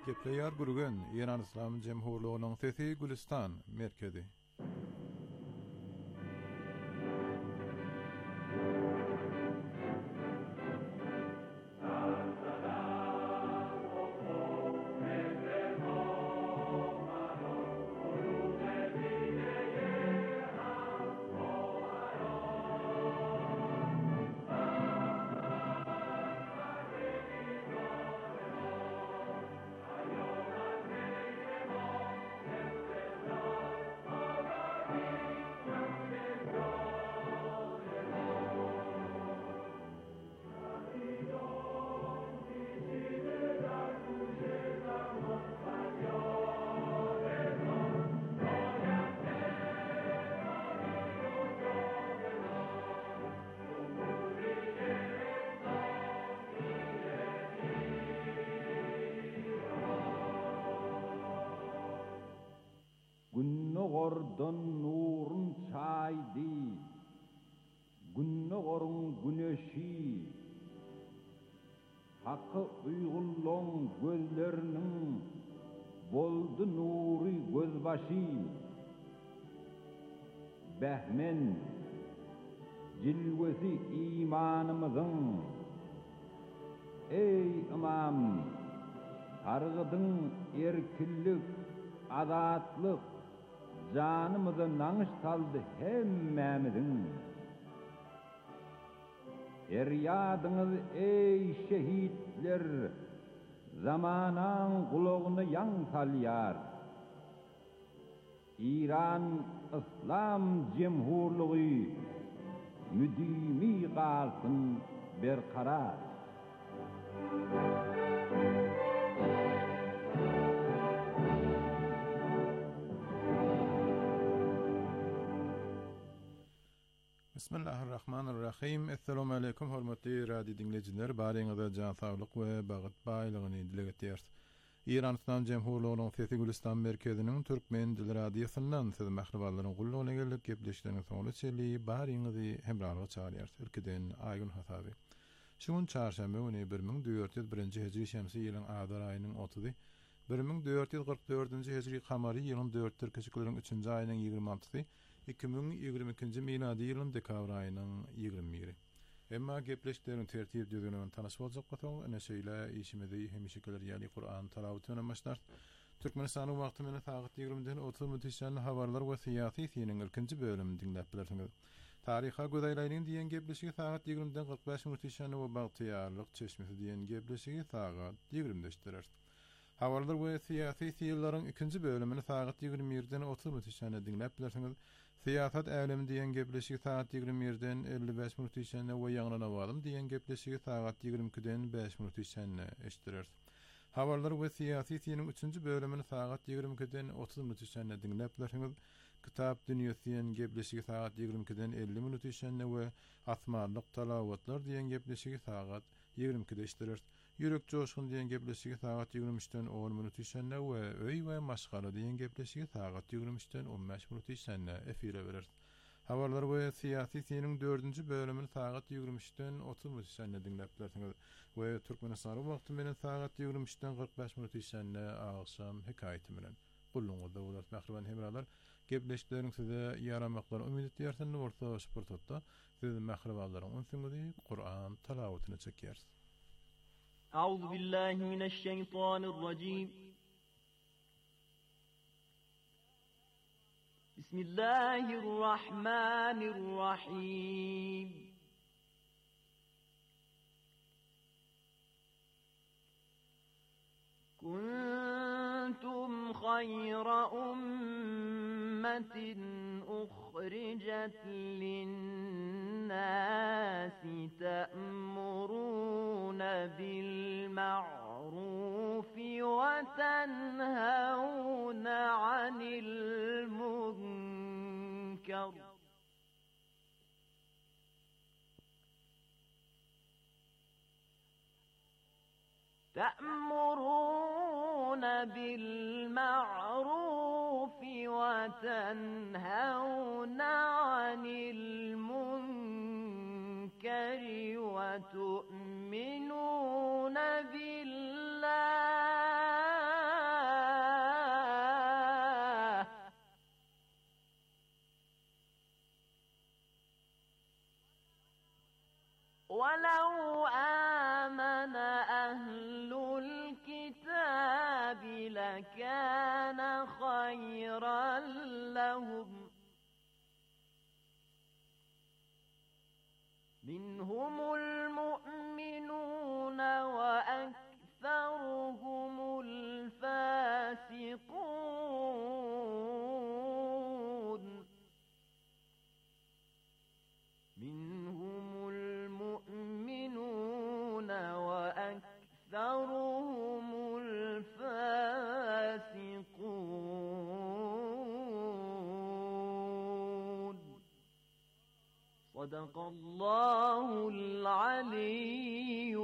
Gepleýär gürgen Iran Islam Jemhurlugynyň sesi Gülistan merkezi. Günnogordan nurun çaydı, günnogorun güneşi, hakkı uygulluğun gözlerinin boldu nuri gözbaşı, behmen cilvesi imanımızın, ey imam, targıdın erkillik, adatlık, canımızı nanış saldı hemmemizin. Eryadınız ey şehitler, zamanan kulağını yan salyar. İran İslam Cemhurluğu müdimi kalsın berkarar. Bismillahirrahmanirrahim. Assalamu alaykum hormatly radio dinleyijiler. Baryňyza jan saglyk we bagyt baýlygyny dile getirýär. Iran İslam Jemhurlugynyň sesi Gülistan merkeziniň türkmen dil radiosundan siz mahriballaryň gullugyna gelip gepleşdiňiz soňra çeli baryňyzy hemralyga çağırýar. Türkiden Aýgun Hasaby. Şuň çarşamba güni 1401-nji hejri şemsi ýylyň adar aýynyň 30-y, 1444-nji hejri kamary ýylyň 4 türkçekleriň 3-nji aýynyň 26-sy, 2022-nji miladi ýylyň dekabr aýynyň 20-y. Emma gepleşdiriň tertip düzgünüň tanaş boljak gotaw, ene şeýle işimizde hemişekeler ýaly Qur'an talawatyna başlar. Türkmenistan wagty meni saat 20-den 30 minutçany habarlar we syýasy siniň ilkinji bölümini dinläp bilersiňiz. Tariha gödäýleýän diýen gepleşigi saat 20-den 45 minutçany we bagtyýarlyk çeşmesi diýen gepleşigi saat 20-de. Habarlar we syýasy syýallaryň ikinji bölümini saat 21-den 30 minutçany dinläp bilersiňiz. Siyasat älim diýen gepleşigi saat 21-den 55 minutçany we ýaňlana balym diýen gepleşigi saat 22-den 5 minutçany eşitdiler. Habarlar we syýasy syýanyň 3-nji bölümini saat 22-den 30 minutçany dinläp bilersiňiz. Kitap dünýäsi diýen gepleşigi saat 22-den 50 minutçany we asmanlyk talawatlar diýen gepleşigi saat 22-de eşitdiler. Ýürek joşgun diýen gepleşigi saat 23-den 10 minutçany we öý we maşgala diýen gepleşigi saat 23-den 15 minutçany efire berer. Habarlar we syýasy syýanyň 4-nji bölümini saat 23-den 30 minutçany dinläp bilersiňiz. We Türkmenistan wagty menen saat 23-den 45 minutçany agşam hekaýaty bilen. Gulluňyzda bolar mahriban hemralar. Gepleşiklerin size yaramaklar umid etýärsiň orta sportda siz mahribanlaryň öňsüňizi Qur'an talawatyny çekýärsiz. Euzu billahi mineşşeytanirracim. Bismillahirrahmanirrahim. Kuntum khayra ummatin ukhrijat lin-nasi ta'muruna bil ma'rufi wa tanhauna 'anil munkar. تأمرون بالمعروف وتنهون عن المنكر وتؤمنون بالله ولو آمن أهل الكتاب لكان خيرا لهم منهم المؤمنون وأكثرهم الفاسقون منهم المؤمنون وأكثرهم الفاسقون صدق الله العلي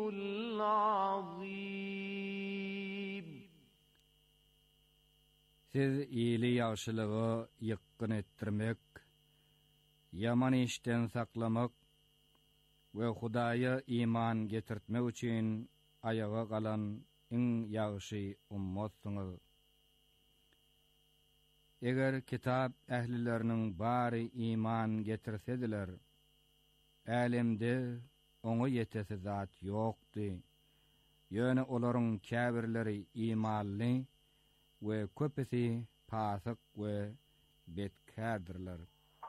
العظيم. Siz iyili yaxşılığı yıkkın ettirmek, yaman işten saklamak ve Hudaya iman getirtmek için ayağa kalan en yaxşı ummatsınız. Eger kitap ehlilerinin bari iman getirsediler, alemde onu yetesi zat yoktu. Yöne oların kâbirleri imanlı ve köpesi pasık ve betkârdırlar.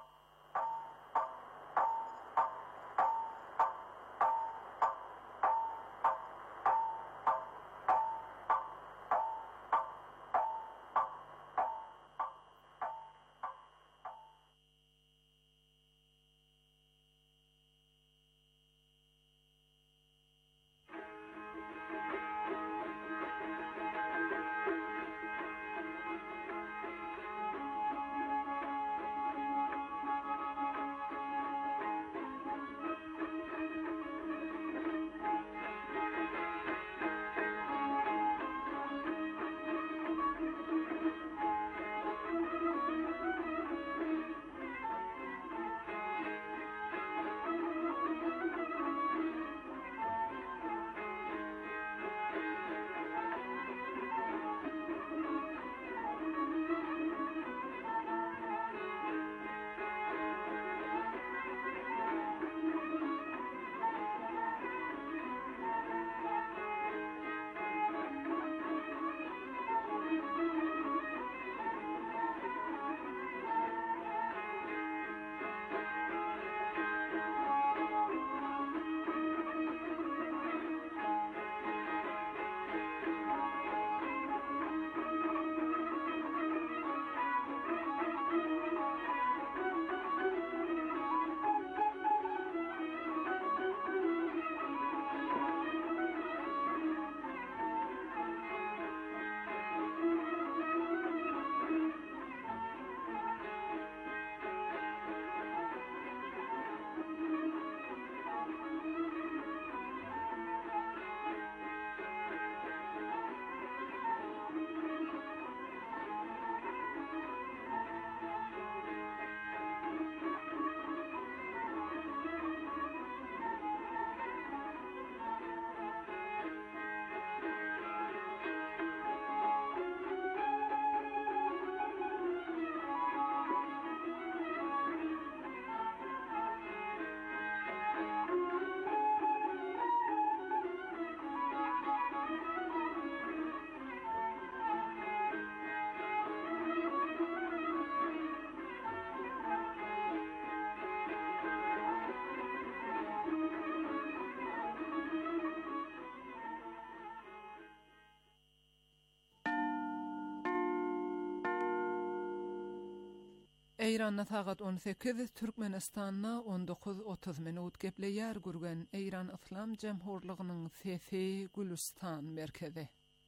İran'da saat 18, Türkmenistan'da 19:30 minut gepleýär gürgen İran İslam Cemhurluğunyň sesi Gülistan merkezi.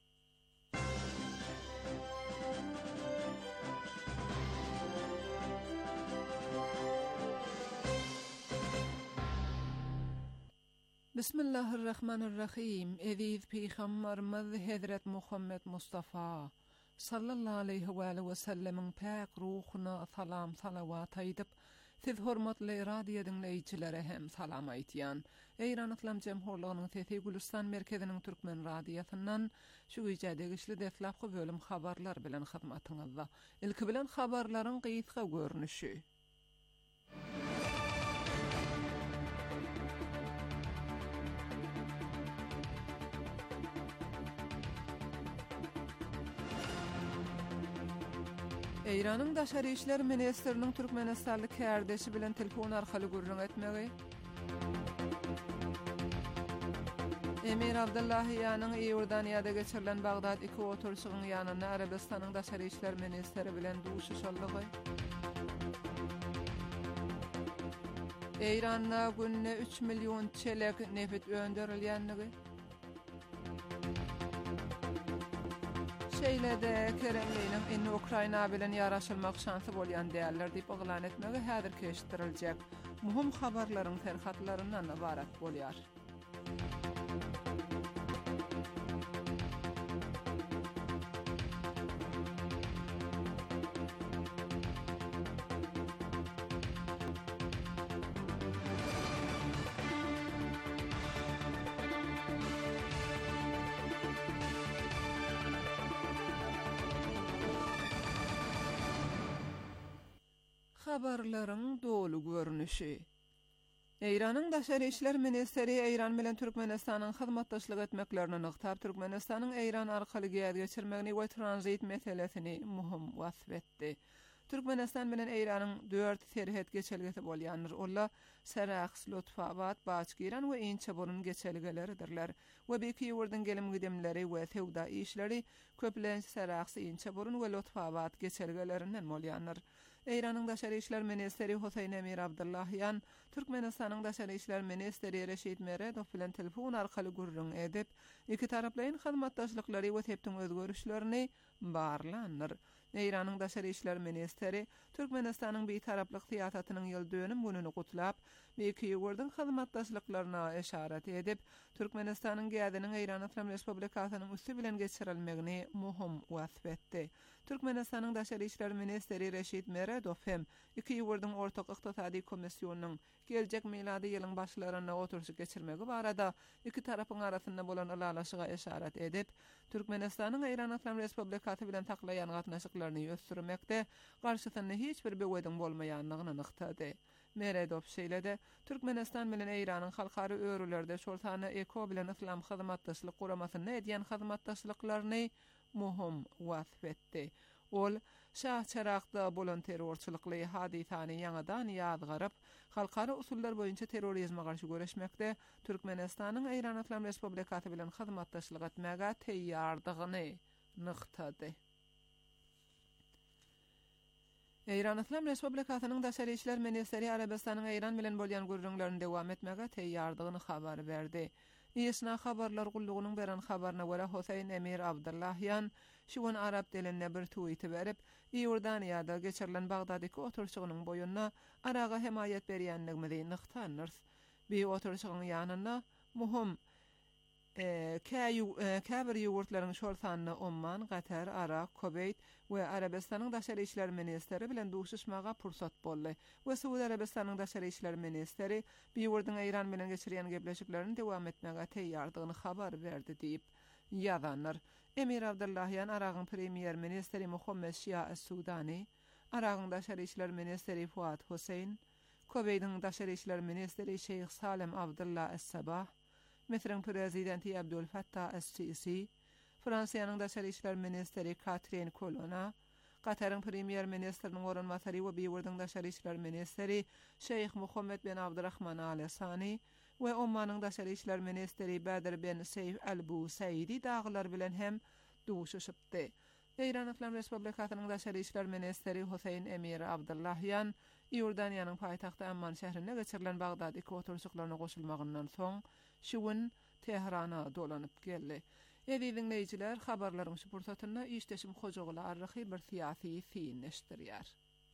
Bismillahirrahmanirrahim. Eziz Peygamberimiz Hazret Muhammed Mustafa sallallahu aleyhi ve sellemin pak ruhuna salam salavat aýdyp, siz hormatly radio dinleýiçilere hem salam aýtýan. İran İslam Cemhurluğunyň sesi Gülistan merkeziniň türkmen radiosyndan şu güýjede güçli deflapky bölüm habarlar bilen hyzmatyňyzda. Ilki bilen habarlaryň gysga görnüşi. Eýranyň Daşary işler ministriniň Türkmenistanly kärdeşi bilen telefon arkaly gurrun etmegi. Emir Abdullahiyanyň Ýordaniýada geçirilen Bagdad 2 oturşygyň ýanyna Arabistanyň Daşary işler ministri bilen duşuşallygy. Eýranda günne 3 milyon çelek nefit öndürilýänligi. Şeýlede Kremliniň indi Ukraina bilen ýaraşylmak şansy bolýan däller diýip oglan etmegi häzir keşdiriljek. Muhim habarlaryň terhatlaryndan ibarat bolýar. Habarlaryň dolu görnüşi. Eýranyň Daşary işler ministri Eýran bilen Türkmenistanyň hyzmatdaşlyk etmeklerini nyktab Türkmenistanyň Eýran arkaly giýer geçirmegini we transit meselesini muhim wasf etdi. Türkmenistan bilen Eýranyň 4 serhet geçelgesi bolýandyr. Ola Sarax, Lutfabad, Baçgiran we Inçeburun geçelgeleridirler. We beýki ýurdun gelim gidemleri we sewda işleri köplen Sarax, Inçeburun we Lutfabad geçelgelerinden bolýandyr. Eýranyň Daşary işler ministri Hoseýn Emir Abdullahyan Türkmenistanyň Daşary işler ministri Reşit Meredov bilen telefon arkaly gurrun edip iki taraplaryň hyzmatdaşlyklary we tepdiň özgörüşlerini barlandyr. Eýranyň Daşary işler ministri Türkmenistanyň bir taraplyk siýasatynyň ýyl dönüm gününi gutlap, beýki ýurdun hyzmatdaşlyklaryna eşaret edip, Türkmenistanyň giýadiniň Eýran Islam Respublikasynyň üstü bilen geçirilmegini muhim wasf etdi. Türkmenistanyň Daşary işler ministri Reşit Meredov hem iki ýurdun ortak ykdysady komissiýonunyň geljek milady ýylyň başlaryna oturşy geçirmegi barada iki tarapyň arasynda bolan ulalaşyga eşaret edip, Türkmenistanyň Eýran Islam Respublikasy bilen taklaýan gatnaşyklaryny ösdürmekde garşysynda hiç bir bewedim bolmaýanlygyny nyktady. Meredov şeýlede Türkmenistan bilen Eýranyň halkary örülerde şoltany eko bilen islam hyzmatdaşlyk guramasyny edýän hyzmatdaşlyklaryny muhim wasf etdi. Ol Şahçaraqda bolan terrorçylykly hadisany ýanadan ýadgaryp, halkary usullar boýunça terrorizme garşy göreşmekde Türkmenistanyň Eýran Islam Respublikasy bilen hyzmatdaşlyk etmäge teýýardygyny nyktady. Eýran Islam Respublikasynyň Daşary işler ministri Arabistanyň Eýran bilen bolýan gurrunlaryny dowam etmäge teýýardygyny habar berdi. Ýesna habarlar gullugynyň beren habaryna görä Hoseýn Emir Abdullahyan şu gün arab diline bir tweet berip, Ýordaniýada geçirilen Bagdadyky oturşygynyň boýunna araga hemaýet berýänligini nyktandyr. Bir oturşygyň ýanyna muhim käbir ýurtlaryň şolsanyny Omman, Gatar, Irak, Kuveyt we Arabistanyň Daşary işler ministri bilen duşuşmaga pursat boldy. We Suudi Arabistanyň Daşary işler ministri bir ýurdun Eýran bilen geçirýän gepleşiklerini dowam etmäge teýýardygyny habar berdi diýip ýazanlar. Emir Abdullahyan Aragyň premier ministri Muhammed Şia es-Sudani, Aragyň Daşary işler ministri Fuad Hoseyn, Kuveytiň Daşary işler ministri Şeyh Salem Abdullah es-Sabah, Misriň prezidenti Abdul Fattah es-Sisi, Fransiýanyň Daşary işler ministri Catherine Colonna, Qataryň premier ministriniň orunmasary we bir ýurdun Daşary işler ministri Şeyh Muhammed bin Abdurrahman Al Sani we Ommanyň Daşary işler ministri Badr bin Seyf al-Busaidi daglar bilen hem duşuşypdy. Eýran Islam Respublikasynyň Daşary işler ministri Hoseýn Emir Abdullahyan Ýordaniýanyň paýtagty Amman şäherine geçirilen Bagdad 2 oturşyklaryna goşulmagyndan soň şu gün Tehrana dolanyp geldi. Evi dinleyijiler, habarlaryň şu pursatyna işdeşim Hojagly arryhy bir syýasy fin neşdirýär.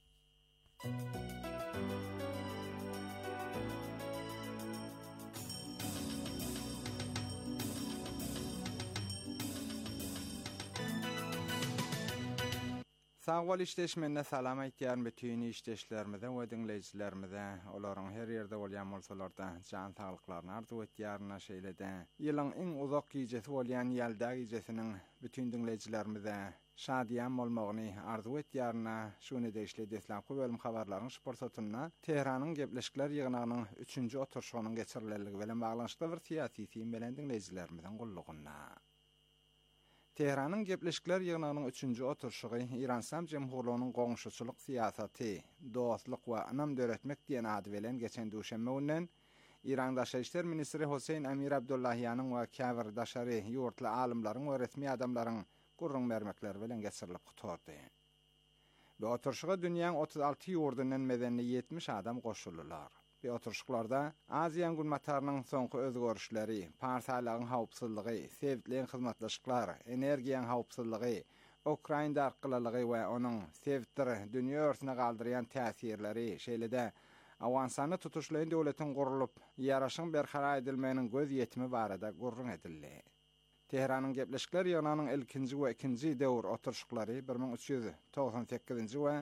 Sağol işleşmende salam aýtýar bütün işleşlerimize we dinleýijilerimize, olaryň her ýerde bolýan bolsalarda jan saglyklaryny arzu etýärna şeýlede. Ýylyň iň uzak gijesi bolýan ýalda gijesiniň bütün dinleýijilerimize şadiýan bolmagyny arzu etýärna şuny deşle desläpki bölüm habarlaryň şporsatyna Tehranyň gepleşikler ýygynagynyň 3-nji oturşygynyň geçirilenligi bilen baglanşykda bir syýasy fin bilen dinleýijilerimizden gullugyna. Tehranyň gepleşikler ýygynynyň 3-nji oturşugy İran Islam Jemhurlygynyň goňşuçylyk siýasaty, dostlyk we anam döretmek diýen ady bilen geçen duşanma günden İran Daşary işler ministri Hüseyin Amir Abdullahyanyň we käbir daşary ýurtly alymlaryň we resmi adamlaryň gurrun mermekleri bilen geçirilip guturdy. Bu oturşuga dünýäň 36 ýurdundan medeni 70 adam goşuldylar. Bu oturşuklarda Aziýan gulmatarynyň soňky özgörüşleri, partiýalaryň hawpsuzlygy, sevitliň hyzmatlaşyklar, energiýaň hawpsuzlygy, Ukraina darkylygy we onuň sevitdir dünýä örtüne galdyrýan täsirleri, şeýle-de awansany tutuşlayan döwletiň gurulup, ýaraşyň berhara edilmeginiň göz ýetimi barada gurrun edildi. Tehranyň gepleşikler ýygynynyň ilkinji we ikinji döwür oturşuklary 1398-nji we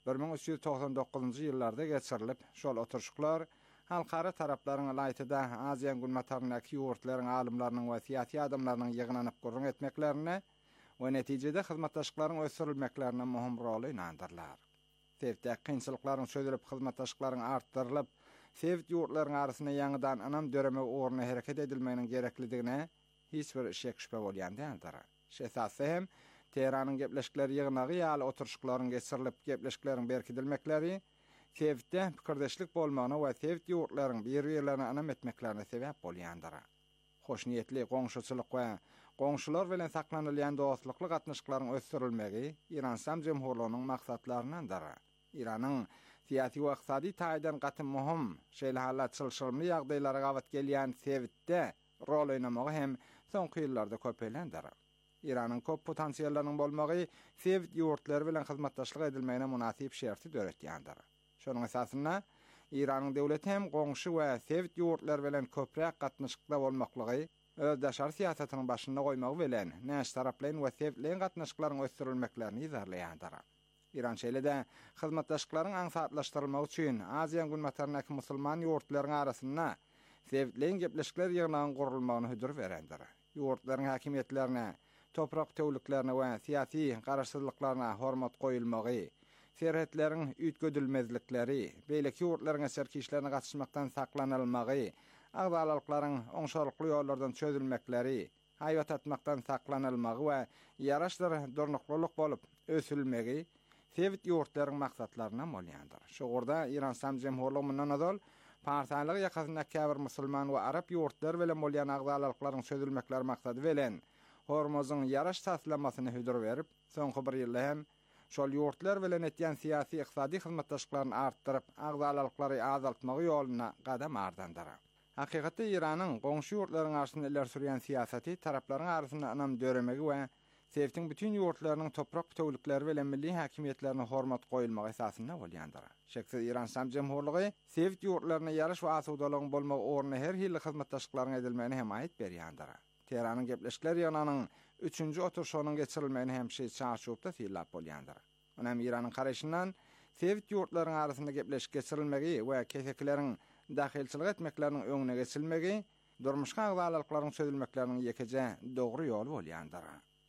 1399-njy ýyllarda geçirilip, şol oturşuklar halkara taraplaryň laýtyda Aziýan gulmatarynyň ýurtlaryň alymlarynyň we siýasy adamlarynyň ýygynynyp gurrun etmeklerine we netijede hyzmatdaşlyklaryň ösürilmeklerine möhüm rol oýnandyrlar. Sevitde kynçylyklaryň çözülip, hyzmatdaşlyklaryň artdyrylyp, sevit ýurtlaryň arasyna ýangydan anam döreme orna hereket edilmeginiň gereklidigine hiç bir şek şüphe bolýan däldir. Şeýle hem Tehranyň gepleşikler ýygynagy ýaly oturşuklaryň geçirilip, gepleşikleriň berkidilmekleri sevitde pikirdeşlik bolmagyna we sevit ýurtlaryň bir-birlerine anam etmeklerine sebäp bolýandyr. Hoşniýetli goňşuçylyk we goňşular bilen saklanylýan dostlukly gatnaşyklaryň ösürilmegi İran Islam Jemhurlygynyň maksatlaryndandyr. İranyň siýasy we ykdysady taýdan gatym möhüm şeýle halat çylşyrmy ýagdaýlara gawat gelýän sevitde rol oýnamagy hem soňky ýyllarda köpelendir. İranyň köp potensiýallarynyň bolmagy sevit ýurtlary bilen hyzmatdaşlyk edilmegine munasip şerti döretýändir. Şonuň esasyna İranyň döwleti hem goňşy we sevit ýurtlary bilen köprek gatnaşykda bolmaklygy öz daşary siýasatynyň başynda goýmagy bilen näş taraplaryň we sevitliň gatnaşyklaryň ösürilmeklerini izarlaýandyr. İran şeýle-de hyzmatdaşlyklaryň aňsatlaşdyrylmagy üçin Aziýan gulmatarynyň musulman ýurtlaryň arasyna sevitliň gepleşikler ýygynynyň gurulmagyny hödür berendir. Ýurtlaryň hakimiýetlerine, toprak töwlüklerine we siýasy garaşsyzlyklaryna hormat goýulmagy, serhetlerin ütgödülmezlikleri, beýleki ýurtlaryň serkişlerine gatnaşmakdan saklanylmagy, agdalyklaryň oňşarykly ýollardan çözülmekleri, haýwat atmakdan saklanylmagy we ýaraşdyr durnuklylyk bolup ösülmegi sevit ýurtlaryň maksatlaryna bolýandyr. Şogurda İran Islam Jemhurlygy mundan azal partiýalyk ýakasynda käbir musulman we arab ýurtlary bilen bolýan agdalyklaryň çözülmekleri maksady bilen Hormuzun yaraş taslamasyny hödür berip, soňky bir ýylda hem şol ýurtlar bilen etýän siýasy ykdysady hyzmatdaşlyklaryny artdyryp, agdalyklary azaltmagy ýoluna gadam ardandyr. Hakykatda İranyň goňşy ýurtlaryň arasynda iler sürýän siýasaty taraplaryň arasynda anam döremegi we sevitiň bütün ýurtlarynyň toprak töwlükleri bilen milli hakimiýetlerine hormat goýulmagy esasynda bolýandyr. Şeksiz İran Islam Jemhurlygy sevit ýurtlaryna ýaraş we asudalygyň bolmagy orna her hili hyzmatdaşlyklaryň edilmegine hemaýet berýändir. Tehranyň gepleşikler ýygynynyň 3-nji oturşugynyň geçirilmegini hem şeýle çarşupda fiýlap bolýandyr. Onam İranyň garaşyndan sevit ýurtlaryň arasynda gepleşik geçirilmegi we kesekleriň dahilçilik etmekleriniň öňüne geçilmegi durmuşga agdalyklaryň çözülmekleriniň ýekeje dogry ýol bolýandyr.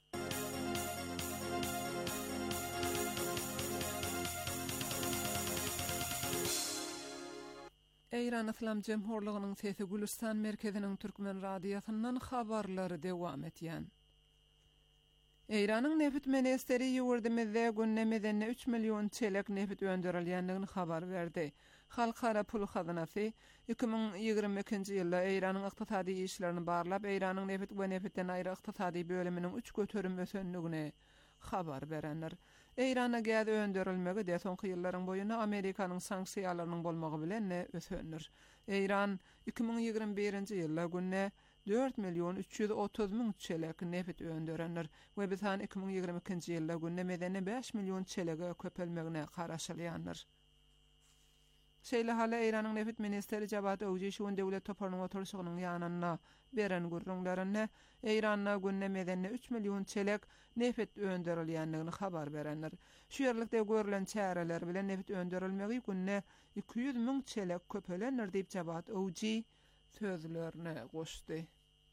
İran Islam Jemhurlygynyň Sesi Gülistan merkeziniň türkmen radiýasyndan habarlary dewam etýän. İranyň nefit ministeri ýurdymyzda günnemizde 3 milyon çelek nefit öndürilýändigini habar berdi. Halkara pul hazynasy 2022-nji ýylda İranyň ykdysady işlerini barlap, İranyň nefit we nefitden aýry ykdysady böleminiň 3 götürüm ösenligini habar berenler. İrana gäz öndürilmegi de soňky ýyllaryň boýuna Amerikanyň sanksiýalarynyň bolmagy bilen ösenir. İran 2021-nji ýylda günne 4 milyon 330 min çelek nefit öndürenler we bizhan 2022-nji ýylda günne medeni 5 milyon çelege köpelmegine garaşylýanlar. Şeýle hala İranyň nefit ministeri Javad Owji şu döwlet toparlygynyň oturşugynyň ýanyna beren gurrunlaryny İranna günne medeni 3 milyon çelek nefit öndürilýändigini habar berenler. Şu ýerlikde görülen çäreler bilen nefit öndürilmegi günne 200 min çelek köpelenir diýip Javad Owji sözlerine goşdy.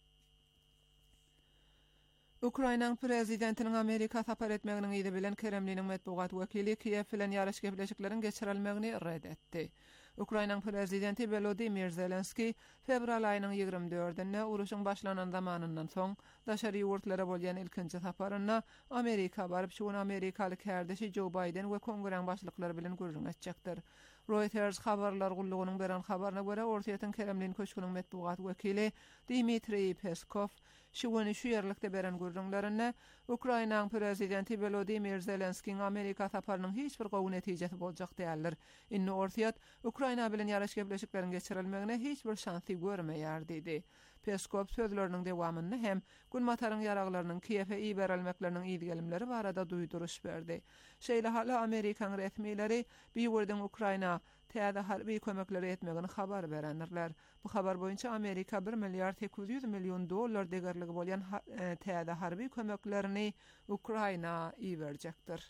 Ukrainaň prezidentiniň Amerika sapar etmeginiň ýyly bilen Kremliniň medpugat wekili Kiýew bilen ýaraş gepleşikleriň geçirilmegini red etdi. Ukraynaň prezidenti Volodymyr Zelenski fevral aýynyň 24-nde uruşyň başlanan zamanyndan soň daşary ýurtlara bolýan ilkinji saparyna Amerika baryp şuň Amerikaly kärdeşi Joe Biden we Kongreň başlyklary bilen görüşmek etjekdir. Reuters habarlar gullugynyň beren habaryna görä Ortaýatyň Kremlin köşküniň medeniýet wekili Dmitry Peskov şu ýerlikde beren görüşlerini Ukraynaň prezidenti Volodymyr Zelenskiň Amerika saparynyň hiç bir gowy netijesi boljak diýerler. Inni Ortaýat Ukrayna bilen ýaraş gepleşiklerini geçirilmegine hiç bir şansy görmeýär dedi. Peskov sözleriniň dewamyny hem Günmataryň ýaraglarynyň Kiýewe iýberelmekleriniň ýygygelimleri barada duýduruş berdi. Şeýle hala Amerikaň resmileri biýerden Ukrayna täze harby kömekleri etmegini habar berenler. Bu habar boýunça Amerika 1 milyar 800 milyon dollar degerligi bolýan täze harby kömeklerini Ukrayna iýerjekdir.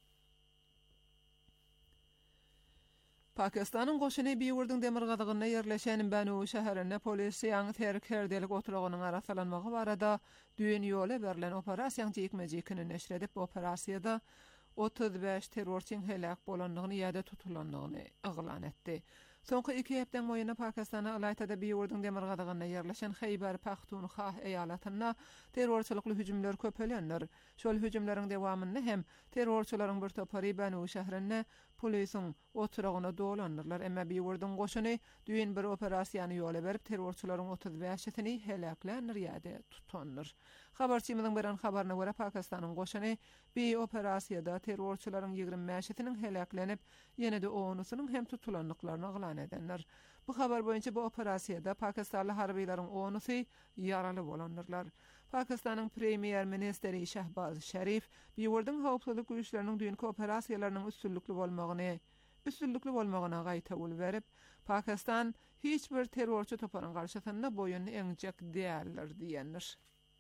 Pakistanyň goşuny Biýurdyň demir gazygyna ýerleşen Banu şäherine polisi ýaňy terkerdelik oturagynyň arasalanmagy barada düýün ýola berilen operasiýaň jekmejekini neşr edip, operasiýada 35 terrorçyň helak bolanlygyny ýa-da tutulanlygyny aglan etdi. Soňky 2 hepden moýuna Pakistana alaytada Biýurdyň demir gazygyna ýerleşen Xeyber Paxtunxwa eýalatyna terrorçylykly hüjümler köpelenler. Şol hüjümleriň dewamyny hem terrorçylaryň bir topary Banu şäherine polisiň oturagyna dolandylar. Emma Biýurdyň goşuny düýün bir operasiýany ýola berip terrorçylaryň 35-sini helaklanýar ýa-da tutanlar. Habarçymyň beren habaryna görä Pakistanyň goşuny bir operasiýada terrorçylaryň 25-siniň helaklanıp, ýene-de 10-synyň hem tutulanlyklaryny aglan edenler. Bu habar boýunça bu operasiýada Pakistanly harbylaryň 10-sy ýaraly bolanlar. Pakistanyň premier ministeri Shahbaz Sharif Biýurdyň howpsuzlyk güýçleriniň düýünki operasiýalarynyň üstünlükli bolmagyna gaýta bol berip, Pakistan hiç bir terrorçy toparyň garşysynda boyun eňjek diýerler diýenler.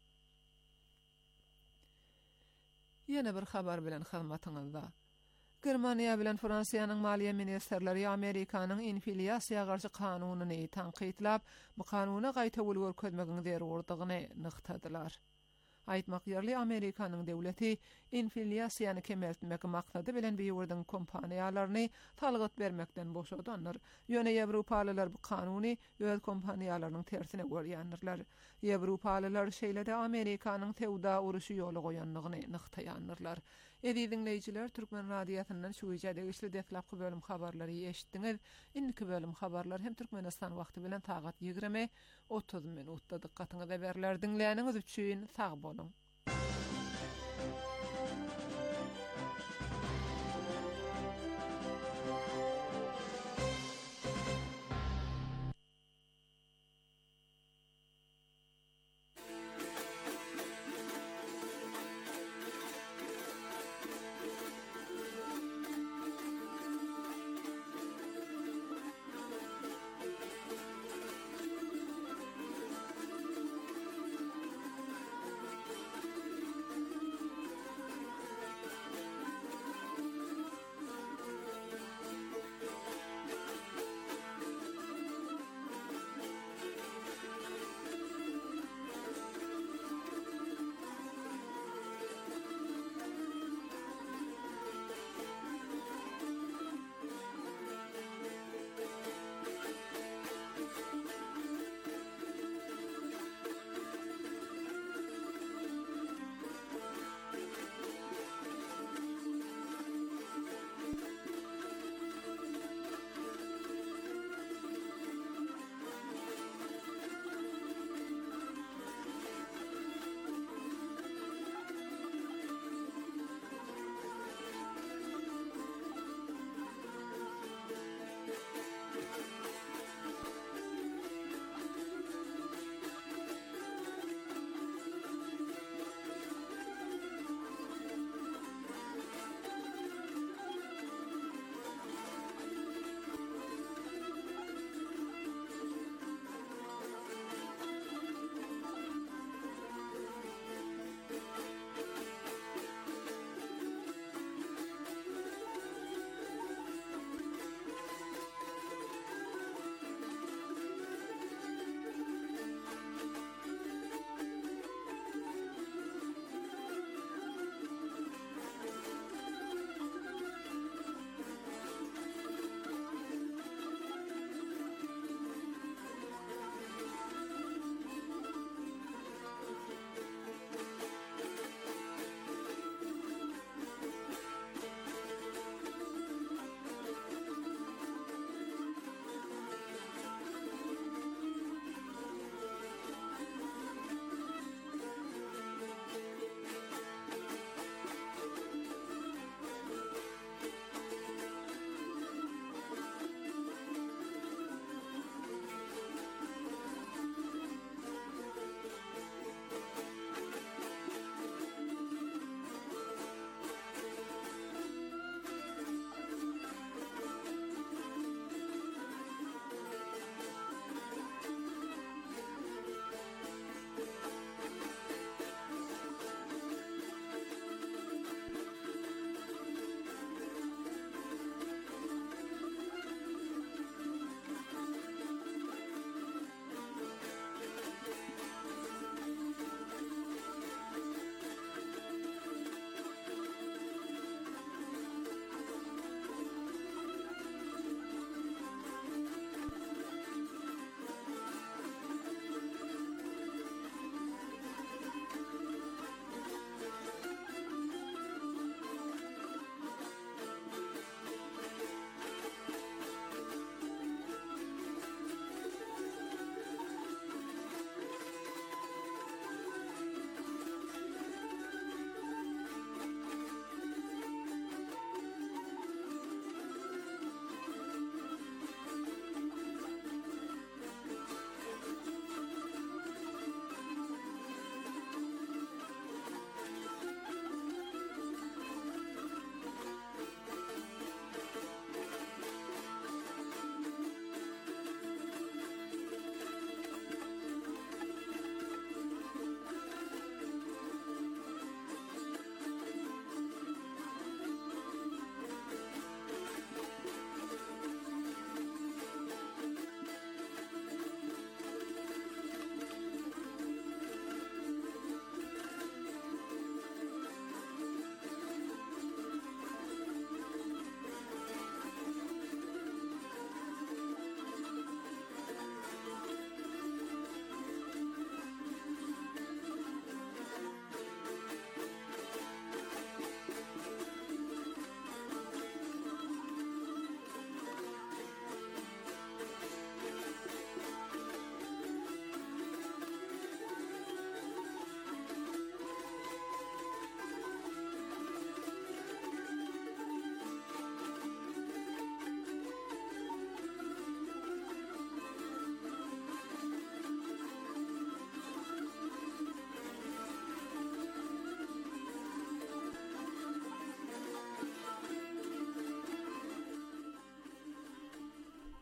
Ýene bir habar bilen hyzmatyňyzda. Germaniýa bilen Fransiýanyň maliýe ministerleri Amerikanyň inflyasiýa garşy kanunyny tanqidlap, bu kanuny gaýta bol görkezmegiň zerurdygyny nyktadylar. Aýtmak ýerli Amerikanyň döwleti inflyasiýany kemeltmek maksady bilen Biýurdyň kompaniýalaryny talgyt bermekden boşadanlar. Ýöne Ýewropalylar bu kanuny öz kompaniýalarynyň tersine görýänler. Ýewropalylar şeýle-de Amerikanyň tewda uruşy ýoly goýanlygyny nyktaýanlar. Edi dinleyijiler, Türkmen radiosynyň şu ýerde güçli deflapky bölüm habarlary eşitdiňiz. Indiki bölüm habarlar hem Türkmenistan wagty bilen tagat 20:30 minutda dikkatyňyza berilýär. Dinleýäniňiz üçin sag bolun.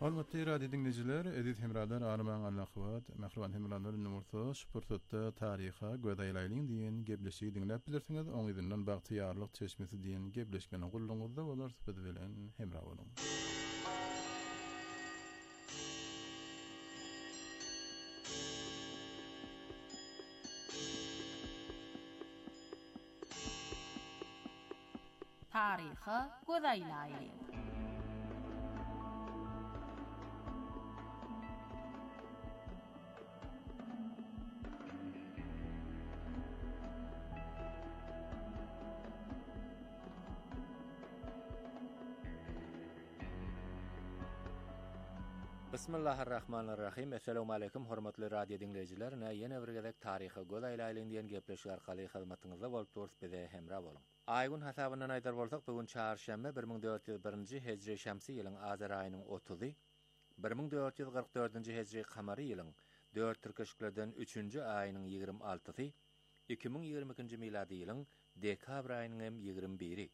Hormatly radio dinleyijiler, edit hemralar arman alaqwat, mahruman hemralar numursa spurtda taryha gödäýläýliň diýen gebleşigi dinläp bilirsiňiz. Oň ýerden bagtyýarlyk çeşmesi diýen gebleşgeni gulluňyzda bolar söhbet bilen hemra boluň. Taryhy gödäýläýliň. Bismillahirrahmanirrahim. Assalamu alaykum hormatly radio dinleyijiler. Ýene bir gezek taryhy gödäýläýliň diýen gepleşik arkaly hyzmatyňyzda bolup durýar bize hemra bolun. Aýgün hasabyndan aýdar bolsak, bugün çarşamba 1401-nji hejri şämsi ýylyň Azar aýynyň 30-y, 1444-nji hejri kamary ýylyň 4 türkeşiklerden 3-nji aýynyň 26-sy, 2022-nji miladi ýylyň dekabr aýynyň 21-i.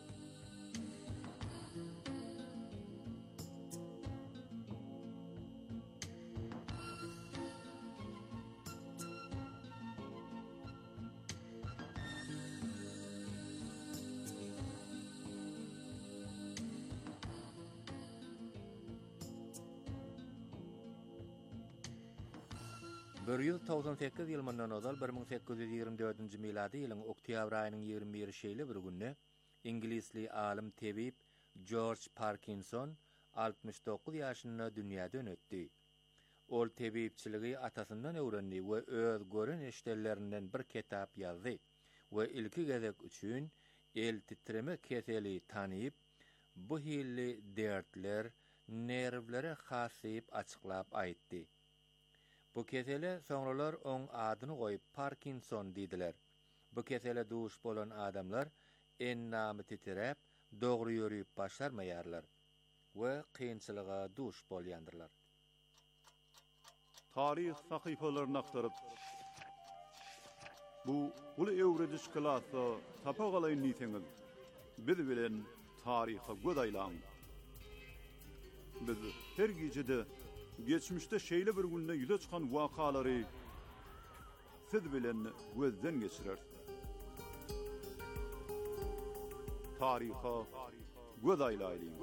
Bir ýyl 98 ýyl mundan ozal 1824-nji miladi ýylyň oktyabr aýynyň 21-şeýli bir günne Ingilisli alim tebip George Parkinson 69 ýaşynda dünýäden ötdi. Ol tebipçiligi atasyndan öwrendi we öz görün eşdellerinden bir kitap ýazdy we ilki gezek üçin el titreme keseli tanyp bu hilli dertler nerwlere hasyp açyklap aýtdy. Bu kesele soňralar oň adyny goýup Parkinson diýdiler. Bu kesele duş bolan adamlar ennamy titrep, dogry ýörüp başarmaýarlar we kynçylyga duş bolýandyrlar. Tarih sahypalaryny aktaryp bu ulu öwrediş klasy tapagaly niýetiňiz biz bilen taryha gödäýläň. Biz her gijede geçmişde şeýle bir günde ýüze çykan wakalary siz bilen gözden geçirer. Taryha gödäýläýliň.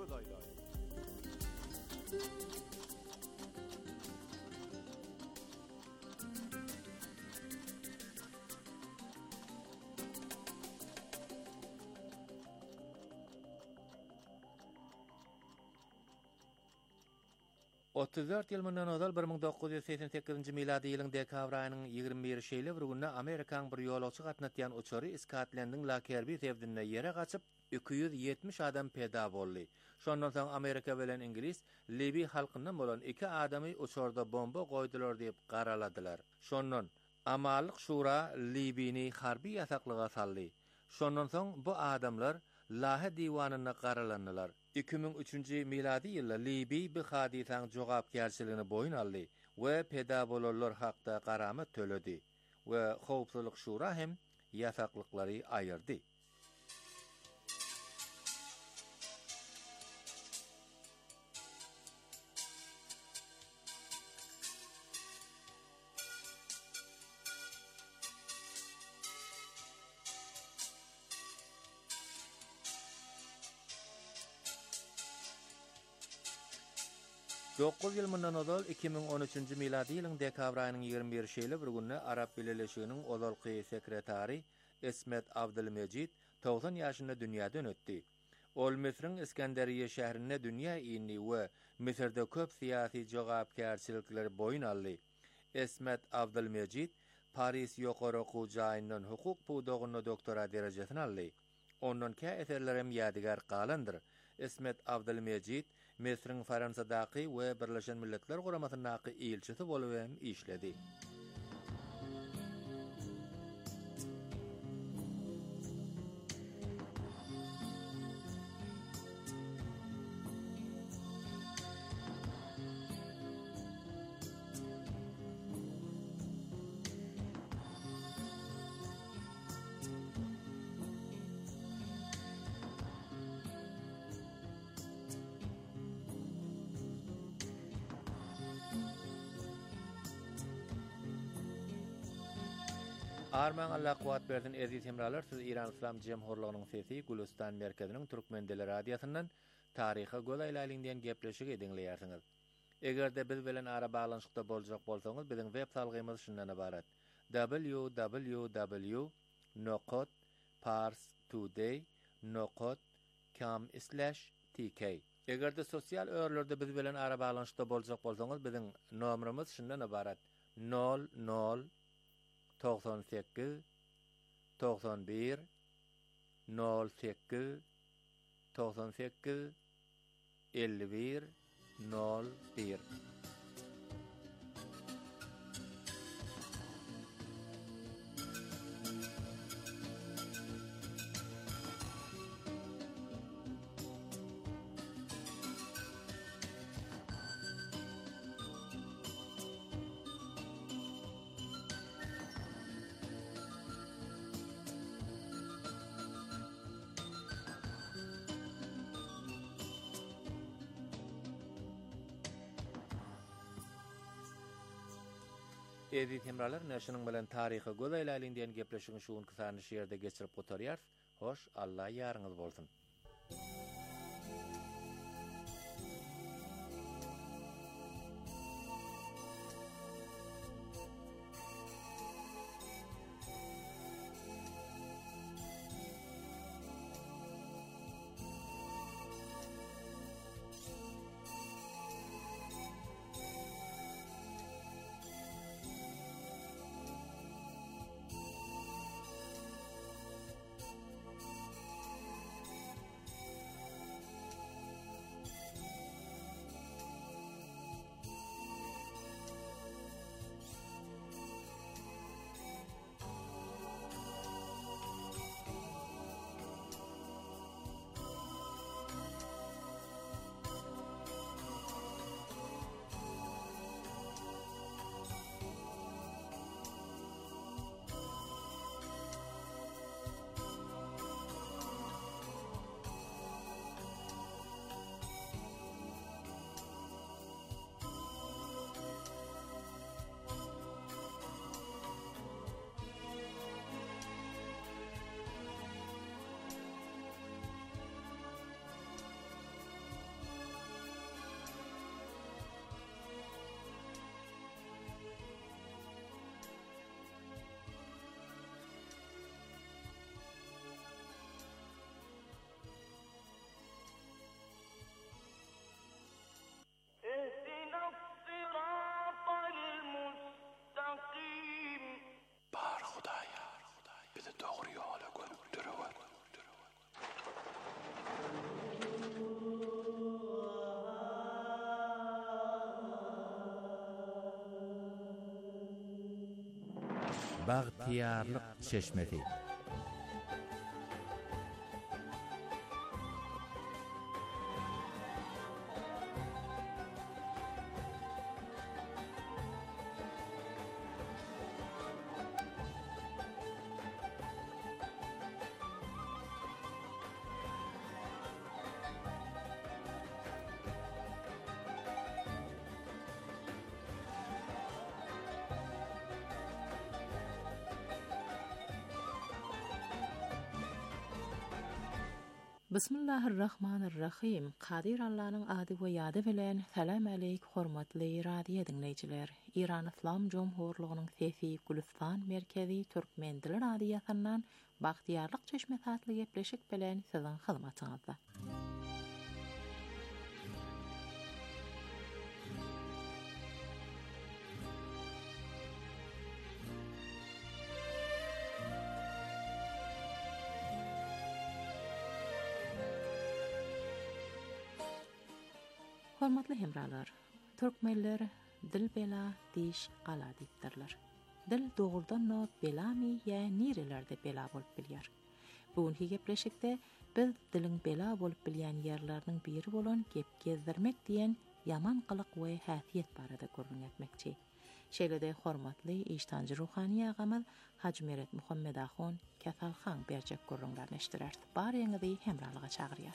Otuzört ýyl mundan ozal 1988-nji miladi ýylyň dekabr aýynyň 21-şeýli bir günde Amerikaň bir ýolagçy gatnatýan uçary Skotlandyň Lakerby sewdinde ýere gaçyp 270 adam peda boldy. Şondan soň Amerika bilen Ingilis Libi halkyndan bolan 2 adamy uçarda bomba goýdular diýip garaladylar. Şondan Amallyk şura Libini harby ýasaklyga saldy. Şondan soň bu adamlar Lahe diwanyna garalandylar. 2003-nji miladi ýylda Libi bu hadisaň jogapkärçiligini boyun aldy we peda bolanlar hakda garama töledi we Howpsuzlyk şura hem ýasaklyklary aýyrdy. Dokuz ýyl mundan ozal 2013-nji miladi ýylyň dekabr aýynyň 21-şeýli bir günde Arap Birleşiginiň ozalky sekretary Esmet Abdülmejid 90 ýaşynda dünýäden ötdi. Ol Misriň Iskenderiýe şäherinde dünýä ýyny we Misirde köp syýasy jogapkärçilikleri boyun aldy. Esmet Abdülmejid Paris ýokary okuw jaýyndan hukuk puwdagyny doktora derejesini aldy. Ondan kä eserlerim ýadygar galandyr. Esmet Abdülmejid Misriň Fransadaky we Birleşen Milletler Guramasynyň ilçisi bolup işledi. Arman Allah kuwat berdin eziz hemralar, siz İran İslam Cemhurluğunyň sesi Gülistan merkeziniň Türkmen dili radiosyndan taryha goýlaýlaryňdan gepleşik ediňleýärsiňiz. Egerde biz bilen ara baglanyşykda boljak bolsaňyz, biziň web salgymyz şundan ibarat: www.parstoday.com/tk. Egerde sosial örlerde biz bilen ara baglanyşykda boljak bolsaňyz, biziň nomerimiz şundan ibarat: 00 98 91 08 98 51 01. Eziz hemralar, näşiniň bilen taryhy goýlaýlaryňdan gepleşigiň şuň kysany şeýerde geçirip gotarýar. Hoş, Allah ýarňyz bolsun. Bagtiyarlyk çeşmesi. Bismillahirrahmanirrahim. Qadir Allah'ın adı we ýady bilen salam aleyk hormatly radio dinleýijiler. İran İslam Cumhurluğunyň sesi Gülistan merkezi Türkmen dili radiosynyň Bagtiyarlyk çeşmesi adly gepleşik bilen siziň hyzmatyňyzda. Hormatly hemralar, türkmenler dil bela diş qala diýipdirler. Dil dogurdan belami ýa nerelerde bela bolup bilýär. Bugünkü gepleşikde biz diliň bela bolup bilýän ýerleriniň biri bolan gep gezdirmek diýen ýaman qylyk we häsiýet barada görüň etmekçi. Şeýlede hormatly iştanjy ruhany agamyz Haji Meret Muhammed Ahun Kasalhan berjek görüňlerini eşdirär. Baryňyzy hemralyga çagyrýar.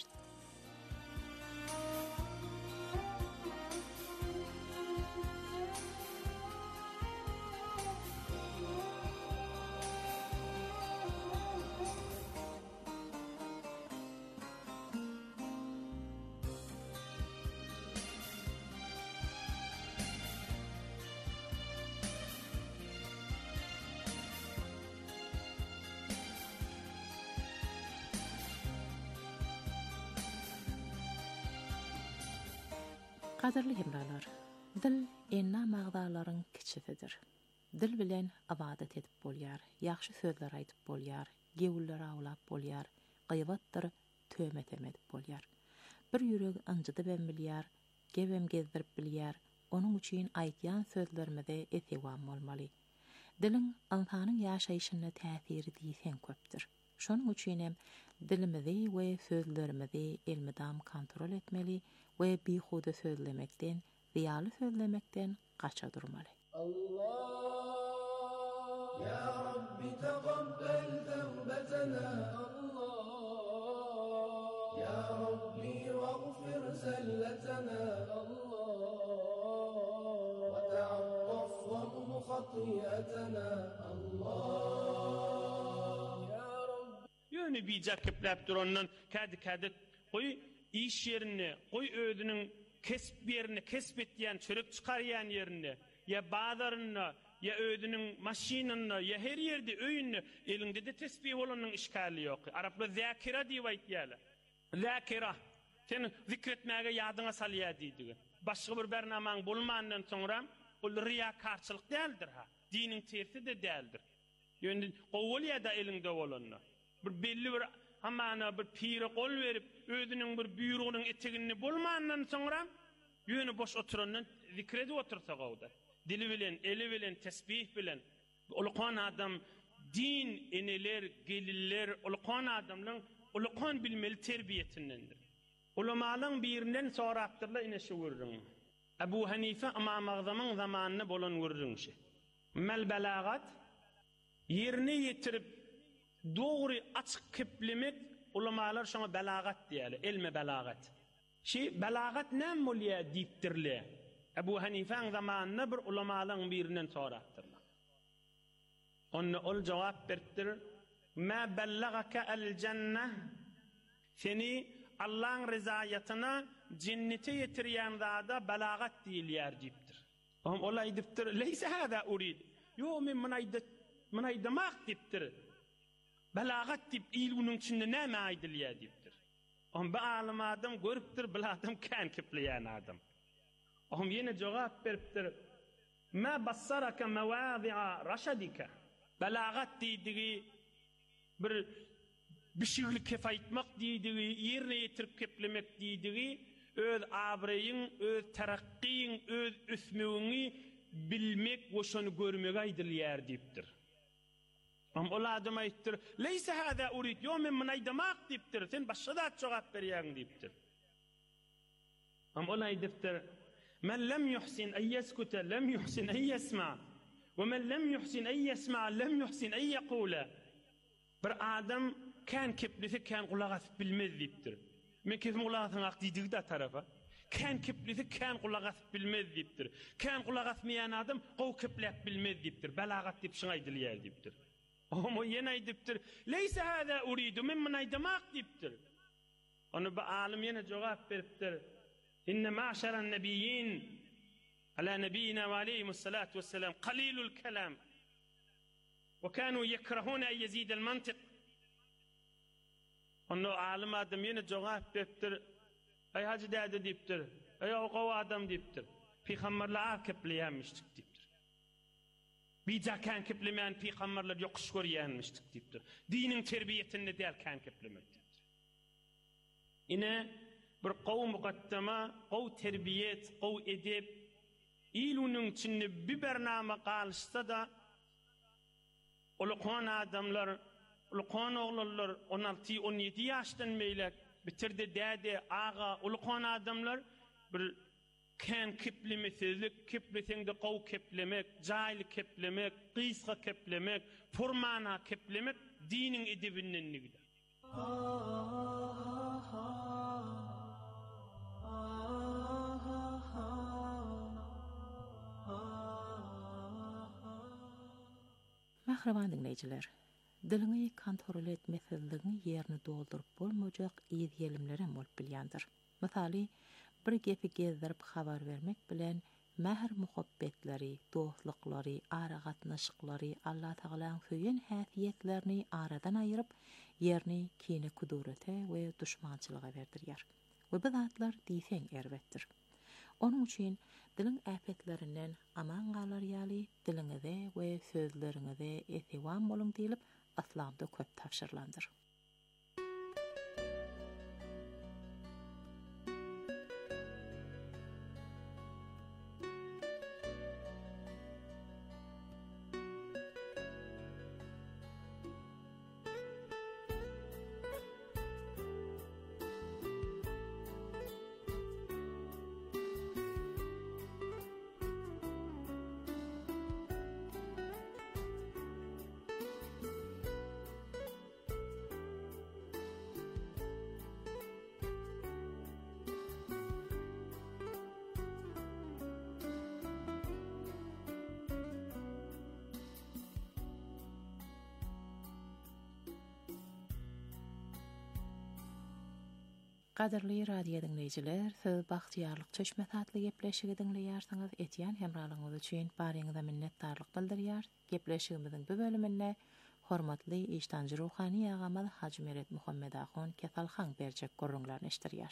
Qadarly hemralar, dil enna mağdaların kiçisidir. Dil bilen ibadet edip bolýar, ýaxşy sözler aýdyp bolýar, gewuller awlap bolýar, gıybatdyr töhmet edip bolýar. Bir ýüreg anjydy ben bilýär, gebem gezdirip bilýär, onuň üçin aýtýan sözlerimize etewam bolmaly. Dilin insanyň ýaşaýyşyna täsiri diýsen köpdir. Şonuň üçin hem dilimizi we sözlerimizi elmidam kontrol etmeli we bihuda sözlemekden, ziyaly sözlemekden gaça durmaly. يا رب تقبل توبتنا الله يا ربي واغفر زلتنا الله وتعطف وامح خطيئتنا الله يا رب Yönü bijak kepläpdir ondan kädi goý iş ýerini, goý ödüniň kesip ýerini, kesip etýän, çörek çykarýan ýerini, ýa bazaryny, ya ödünün maşinini, ya her yerde öýünni elinde de tesbih bolanyň işgali ýok. Araplar zakira diýip aýtýarlar. Zakira, sen zikretmäge ýadyňa salýar diýdi. Başga bir bernamaň bolmandan soňra ol riýakarçylyk däldir ha. Diniň tersi de däldir. Ýöne gowulýa da elinde bolanyny. Bir belli bir hamana bir pire gol berip ödünün bir büýrüginiň etegini bolmandan soňra ýöne boş oturandan zikredip otursa gowda. Dili bilen, eli bilen, tesbih bilen, ulkan adam, din eneler, geliller, ulkan adamların ulkan bilmeli terbiyetindendir. Ulamaların birinden sonra attırla ineşi vururun. Ebu Hanife ama mağzamın zamanını bolan vururun şey. Mel belagat, yerini yetirip doğru açık kiplemek, ulamalar şuna belagat diyeli, elme belagat. Belagat ne mulya deyiptirli? Ebu Hanife'nin zamanına bir ulamaların birinden sorattırlar. Onu ol cevap verdir. Ma bellagaka el cenneh. Seni Allah'ın rızayetine cennete yetirýän zada belagat diýilýär diýipdir. Olay diýipdir. Leyse hada urid. Yo men muna aýdamak diýipdir. Belagat diýip ilgünün içinde näme aýdylýar diýipdir. Bu alim adam görüpdir, bil adam kan kiplýän adam. Ohum yine cevap beripdir. Ma bassaraka mawadi'a rashadika. Belagat diýdigi bir bişirlik kefaýtmak diýdigi, ýerine ýetirip keplemek diýdigi, öz abreýiň, öz terakkiň, öz üsmüňi bilmek we şonu görmek aýdylýar diýipdir. Ol adam aýtdyr, "Leyse hada urid." Yo men muna aýdamak diýipdir. Sen başga da jogap berýäň diýipdir. Ol aýdypdyr. من لم يحسن أن يسكت لم يحسن أن يسمع ومن لم يحسن أن يسمع لم يحسن أن يقول. Bir adam kan kiplisi kan kulak bilmez diýipdir. Men kesme kulagyň akdydygy da tarafa. Kan kiplisi kan kulak bilmez diýipdir. Kan kulak asmayan adam gow kiplep bilmez diýipdir. Belagat diýip şoňa aýdylýar diýipdir. Ama ýene aýdypdyr. "Leyse hada uridu" men muna aýdamak diýipdir. Onu bu alim ýene jogap beripdir. إن معشر النبيين على نبينا وعليهم الصلاة والسلام قليل الكلام وكانوا يكرهون أن يزيد المنطق. أنه عالم آدم ينجوغاه بيبتر أي هاجي دادة ديبتر أي أقوى آدم ديبتر في خمر لعاب كبليان مشتك ديبتر بيجا كان كبلمان في خمر ليقشكريان مشتك ديبتر دينين تربية الندال كان كبلمان ديبتر إنه bir qow muqaddama, qow terbiyet, qow edep ilunun içinde bir bernama qalışsa da ulkan adamlar, ulkan oğlanlar 16-17 yaşdan meylek bitirdi dede, ağa, ulkan adamlar bir kan kiplemesizlik, kiplesinde qow keplemek, jahil keplemek, qysga keplemek, furmana keplemek dinin edebinden nigdi. Mahraman dinleyijiler, dilini kontrol etmesizligiň ýerini doldurup bolmajak ýelimlere bolup bilýändir. Misaly, bir gepi gezdirip habar vermek bilen mehr muhabbetleri, dostluklary, ara gatnaşyklary, Allah Taala'nın söýen häsiýetlerini aradan aýryp, ýerini kine kudurete we düşmançylyga berdirýär. We bu zatlar diýsen erbetdir. Onun üçin dilin äpetlerinden aman galar ýaly diliňize we sözleriňize etiwan boluň diýilip Islamda köp tapşyrlandyr. Qadarly radio dinleyijiler, siz bagtiyarlyk çeşme tatly gepleşigi dinleýärsiňiz. Etýän hemralygyňyz üçin baryňyza minnetdarlyk bildirýär. Gepleşigimiziň bu bölüminde hormatly işdanjy ruhani agama Haji Meret Muhammed Ahon Ketalhan berjek gorunlaryny eşdirýär.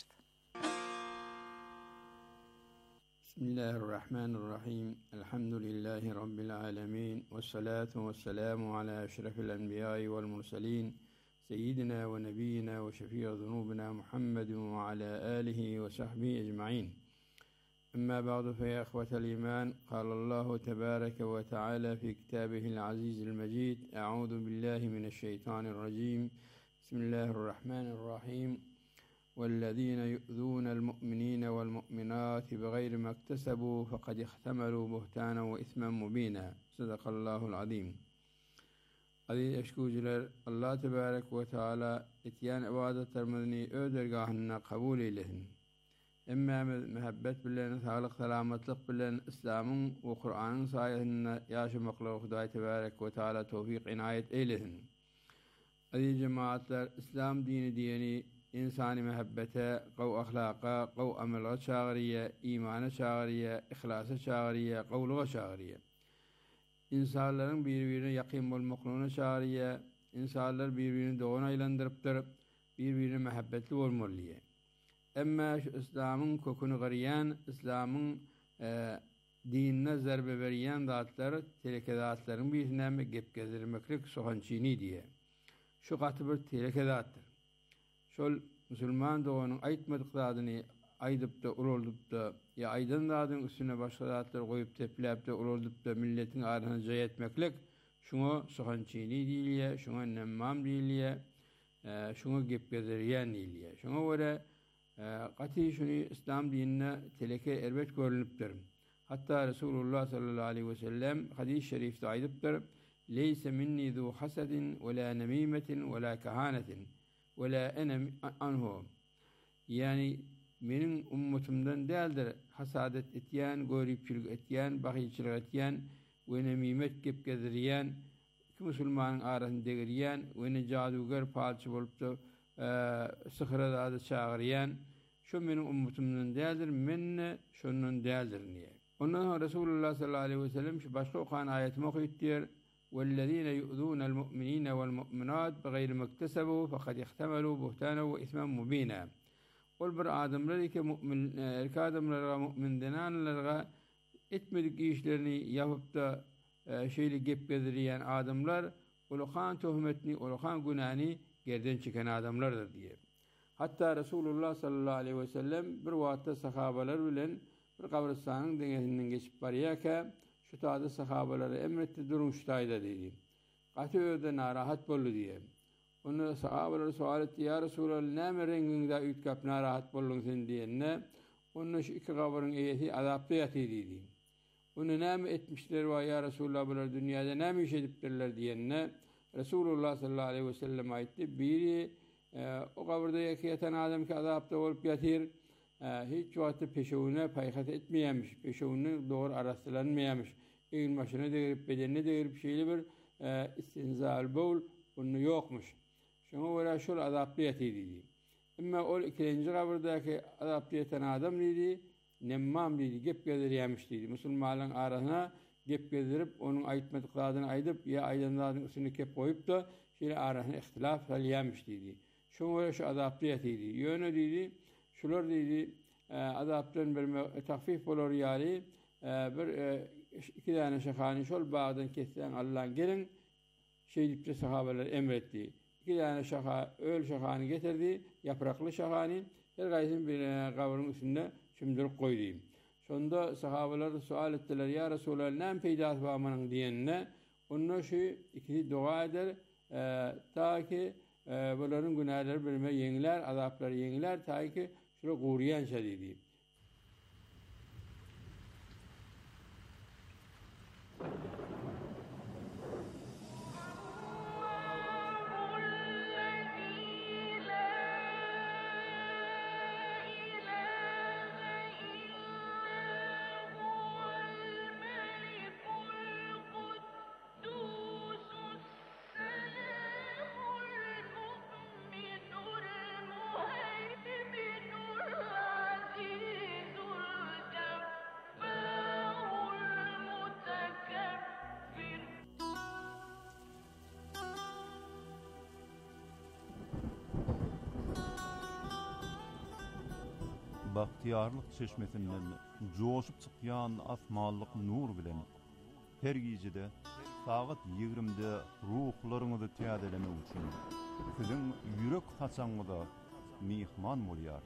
Bismillahirrahmanirrahim. Elhamdülillahi rabbil alamin. Vessalatu vesselamu ala eşrefil enbiya'i vel murselin. سيدنا ونبينا وشفيع ذنوبنا محمد وعلى آله وصحبه أجمعين. أما بعد فيا أخوة الإيمان، قال الله تبارك وتعالى في كتابه العزيز المجيد: أعوذ بالله من الشيطان الرجيم. بسم الله الرحمن الرحيم. والذين يؤذون المؤمنين والمؤمنات بغير ما اكتسبوا فقد احتملوا بهتانا وإثما مبينا. صدق الله العظيم. Aziz eşkucular, Allah Tebarek ve Teala etyen ibadetlerimizni öz dergahına kabul eylesin. Emmemiz mehabbet bilen, sağlık, selametlik bilen İslam'ın ve Kur'an'ın sayesinde yaşamakla Hudaý Tebarek ve Teala tevfik inayet eylesin. Aziz cemaatler, İslam dini diyeni insani mehabbete, qaw ahlaka, qaw amelga çağırıya, imana çağırıya, ihlasa çağırıya, qawluga çağırıya. İnsanların birbirine yakın olmaklarına çağırıyor. İnsanlar birbirini doğuna aylandırıptır, birbirine mehabbetli olmalıya. Ama şu İslam'ın kokunu gariyan, İslam'ın dinine zerbe veriyen zatlar, telekedatların birine gep gezdirmeklik soğançini diye. Şu katı bir telekedattır. Şol Müslüman doğanın aytmadıklarını aydıp da uruldup da ya aydan dadın üstüne başka zatlar koyup teplep de uruldup da milletin arasına cay etmeklik şuna soğançini diýilýär, şuna nemmam diýilýär, şuna gep gezdirýän diýilýär. Şuna göre qati şunu İslam dinine teleke erbet görünüpdir. Hatta Resulullah sallallahu aleyhi ve sellem hadis-i şerifte aydıptır: "Leyse minni zu hasedin ve la nemimetin ve la kahanetin ve la ene anhu." Yani menin ummetimden değildir hasadet etýän, görüpçülük etýän, bahyçylyk etýän we nemimet gep gezdirýän, Müslümanyň arasynda degirýän we jadugar palçy bolup da syhra çağırýan, şu menin ummetimden değildir, men şondan değildir diye. Ondan sonra Resulullah sallallahu aleyhi ve sellem şu başka okan ayetimi okuyuyor: "Vellezîne yu'zûnel mu'minîne vel mu'minât bighayri mektesebu fekad ihtemelu buhtana ve ismen mubîna." Ol bir adamlar ki mümin adamlara mümin denanlara etmedik işlerini yapıp da şeyli gep gezdirýän adamlar uluhan töhmetni, uluhan günahını gerden çeken adamlardır diye. Hatta Resulullah sallallahu aleyhi ve sellem bir wagtda sahabalar bilen bir kabristanyň deňesinden geçip barýarka şu taýda sahabalary emretdi durun şu taýda dedi. Gaty öýde narahat boldy diye. Onu sahabalar sual etti: "Ya Resulallah, näme renginde ütkap narahat boldun sen?" diýende, onu şu iki gabrın eýeti azapda ýaty dedi. Onu näme etmişler we ya Resulallah bular dünýäde näme iş edipdirler diýende, Resulullah sallallahu aleyhi ve sellem aýtdy: "Biri o gabrda ýatan adam ki azapda bolup ýatyr, hiç wagtda peşewine paýhat etmeýärmiş, peşewini dogry arastylanmaýarmış. Egin başyna degirip, bedenine degirip şeýle bir istinzal bol onu ýokmuş. Şoňa görä şol azaply ýaty diýdi. Emma ol ikinji gabrdaky azaply ýatan adam diýdi, nemmam diýdi, gep gezdirýärmiş diýdi. Musulmanyň arasyna gep gezdirip, onuň aýtmadyklaryny aýdyp, ýa aýdanlaryň üstüne kep goýup da şeýle arasyna ihtilaf salýarmış diýdi. Şoňa görä şu azaply ýaty diýdi. Ýöne diýdi, şular diýdi, azapdan bir tahfif bolar ýaly bir iki tane şahany şol bagdan kesden Allah'ın gelin şey dipde sahabeler emretti. İki tane öl şahany getirdi, yapraklı şahany her gaýsyn bir gabrın üstünde çimdirip koydu. Sonda sahabeler sual ettiler, ya Resulallah näme peýdasy bamanyň diýenine, onda şu iki dua eder ta ki bunların günahları bilme yeňiler, azapları yeňiler ta ki şura gurýança dedi. Bahtiyarlyk çeşmesinden joşup çykýan asmanlyk nur bilen her gijede saat 20-de ruhlaryňyzy täzelemek üçin siziň ýürek haçaňyza mihman bolýar.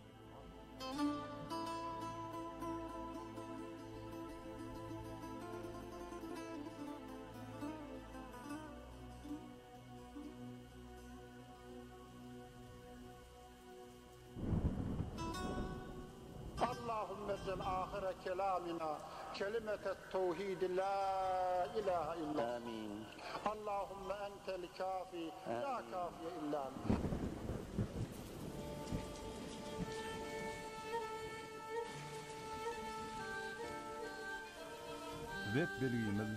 آخر كلامنا كلمة التوحيد لا إله إلا آمين. اللهم أنت الكافي لا كافي إلا أنت. Web belgimiz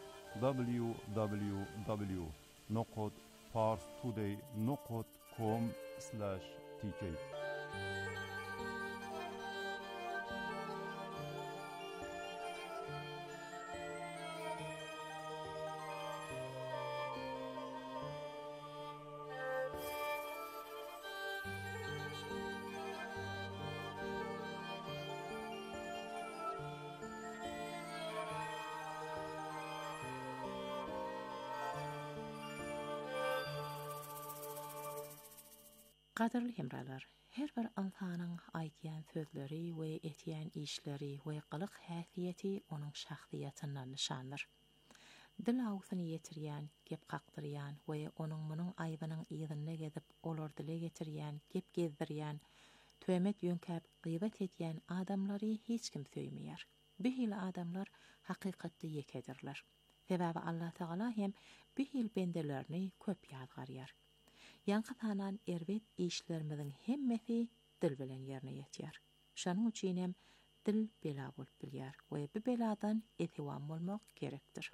www.parstoday.com/tk. Qadarly hemralar, her bir insanyň aýtýan sözleri we etýän işleri we gylyk häsiýeti onuň şahsiýetiniň nişandyr. Dil awsyny ýetirýän, gep gakdyrýan we onuň munyň aýbynyň ýygyny gezip olar dile getirýän, gep gezdirýän, tömet ýönkäp gıybet etýän adamlary hiç kim söýmeýär. Bu hil adamlar hakykatda ýekedirler. Sebäbi Allah Taala hem bu hil bendelerini köp ýazgarýar. Yankı tanan erbet işlerimizdin hemmesi dil bilen yerine yetýär. Şanyň üçin hem dil bela bolup bilýär we bu beladan etiwan bolmak gerekdir.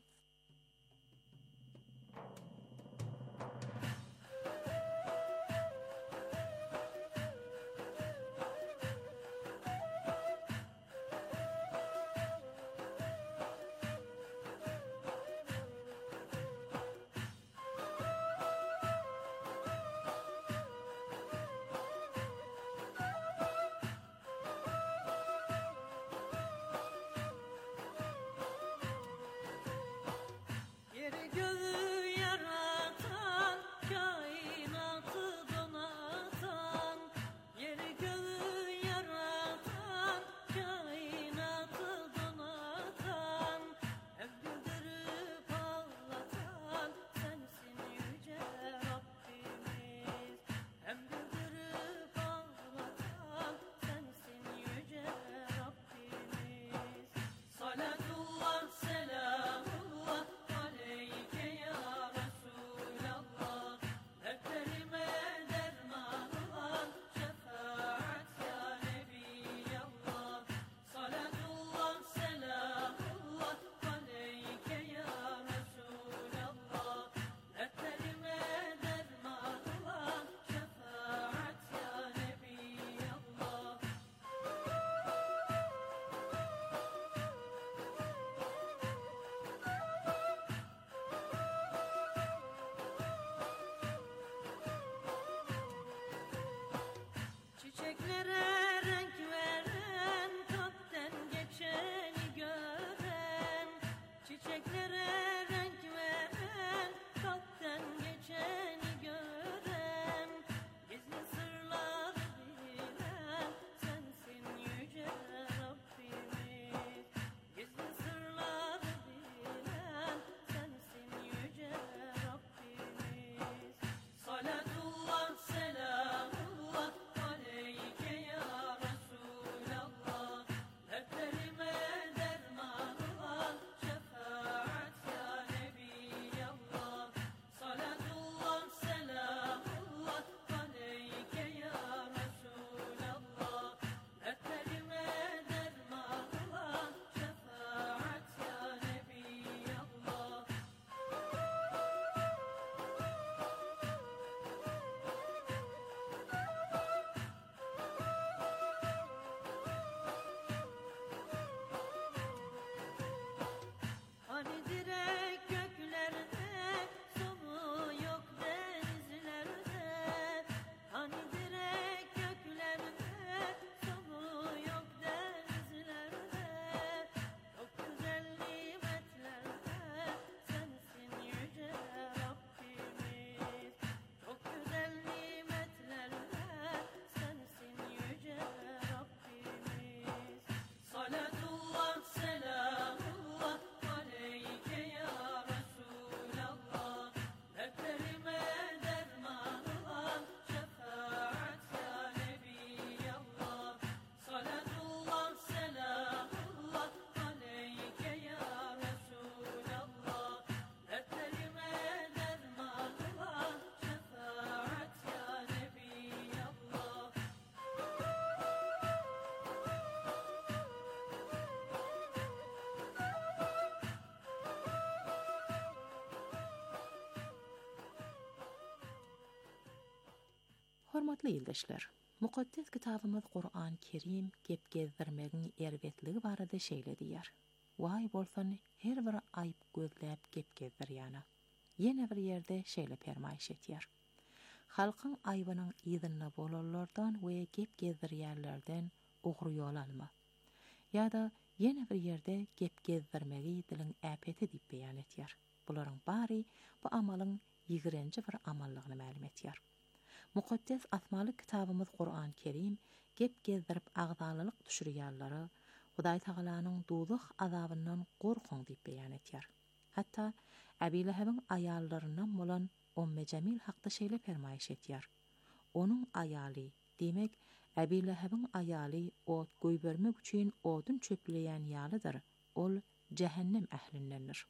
Hormatly ýyldaşlar, mukaddes kitabymyz Qur'an Kerim gep gezdirmegiň erbetligi barada şeýle diýer. Why bolsan her bir aýyp gözläp gep gezdirýäne. Ýene bir ýerde şeýle permaýyş etýär. Halkyň aýbynyň ýyzyna bolanlardan we gep gezdirýärlerden ogry ýol alma. Ýa-da ýene bir ýerde gep gezdirmegi diliň äpeti diýip beýan etýär. Bularyň bary bu amalyň 20-nji bir amallygyny ma'lum etýär. Mukaddes asmaly kitabymyz Qur'an Kerim gep gezdirip agdalylyk düşürýärleri Hudaý Taalanyň dozaq azabyndan gorkun diýip beýan etýär. Hatda Ebi Leheb'in ayallarından bolan Umme Cemil hakda şeýle permaýyş etýär. Onuň aýaly, demek Ebi Leheb'in aýaly ot goýbermek üçin odun çöpleýän ýalydyr. Ol cehennem ählindendir.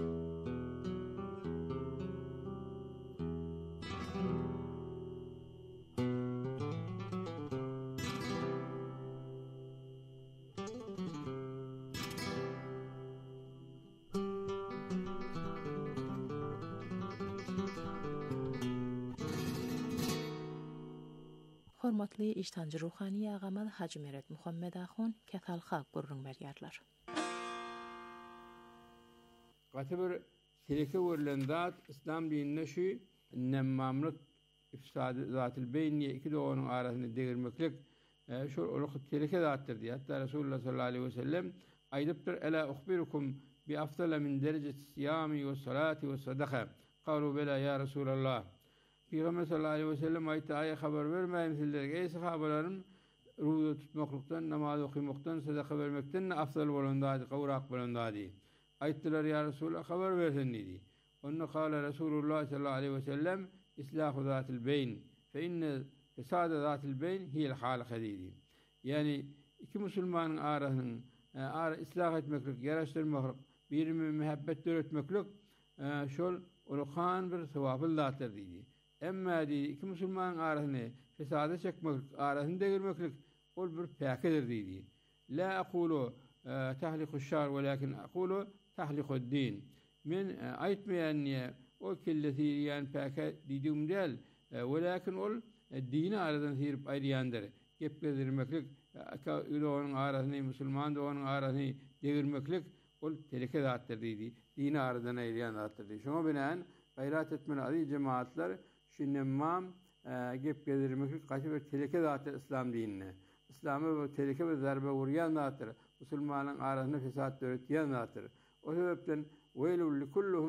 Hormatly iştancı ruhani ağamad Hacı Meret Muhammed Ahun ketalha gurrun berýärler. Gaty bir seleke verilen zat İslam dinine şu nemmamlyk ifsady zatyl beýni iki doganyň arasyny degirmeklik şu uluq seleke zatdyr diýär. Hatta Resulullah sallallahu aleyhi ve sellem aýdypdyr: "Ela uhbirukum bi afdala min dereceti siyami ve salati ve sadaka." Qalu bela ya Resulallah. Peygamber sallallahu aleyhi ve sellem aýtdy: "Aýa habar bermäýin sizlerge ey sahabalarym, ruza tutmaklykdan, namaz okumakdan, sadaka bermekden afdal bolanda, gowrak bolanda." Aýtdylar: "Ya Resulullah, habar bersen diýdi." Onda qala Resulullah sallallahu aleyhi ve sellem: "İslahu zatil beyn, fe inne fesada zatil beyn hiyel halika" diýdi. Yani iki musulmanyň arasyny islah etmeklik, ýaraşdyrmaklyk, birbirini muhabbet öğretmeklik şol ulkan bir sowaply zatdyr diýdi. Emma diýdi, iki musulmanyň arasyny fesada çekmek, arasyny degirmeklik ol bir päkedir diýdi. La aqulu tahliqu şar walakin aqulu tahliqu din. Men aýtmaýan o kelleti ýan päke diýdim däl, walakin ol dini aradan hirip aýdýandyr. Gep gezdirmeklik, ýa-da arasyny musulman doganyň arasyny degirmeklik ol teleke zatdyr diýdi. Dini aradan aýdýan zatdyr diýdi. Şoňa bilen gaýrat etmeli aziz cemaatlar, şunnam gep gezdirmeklik gaty bir teleke zatdyr İslam dinine. İslamy bu teleke bir zarba urýan zatdyr. Musulmanyň arasyny fesat öğretýän zatdyr. O sebepden weylul likulli